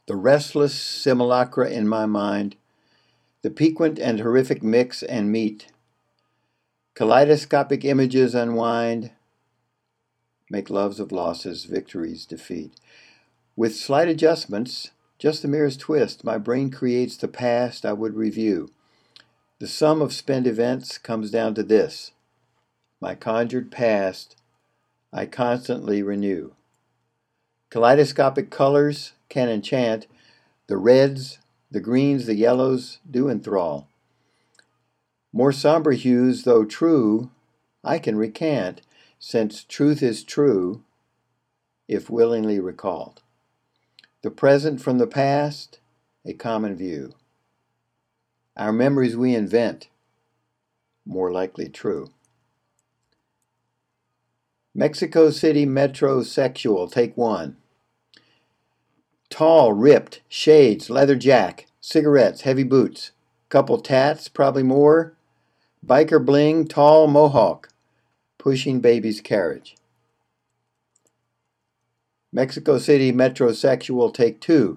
The restless simulacra in my mind, the piquant and horrific mix and meet. Kaleidoscopic images unwind, make loves of losses, victories defeat. With slight adjustments, just the merest twist, my brain creates the past I would review. The sum of spent events comes down to this: my conjured past I constantly renew. Kaleidoscopic colors can enchant, the reds, the greens, the yellows do enthrall. More somber hues, though true, I can recant, since truth is true, if willingly recalled. The present from the past, a common view. Our memories we invent, more likely true. Mexico City metrosexual, take one. Tall, ripped, shades, leather jack, cigarettes, heavy boots, couple tats, probably more. Biker bling, tall mohawk, pushing baby's carriage. Mexico City metrosexual, take two.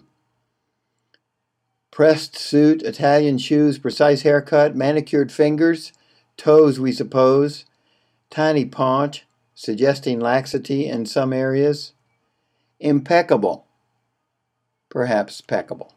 Pressed suit, Italian shoes, precise haircut, manicured fingers, toes we suppose, tiny paunch, suggesting laxity in some areas. Impeccable, perhaps peccable.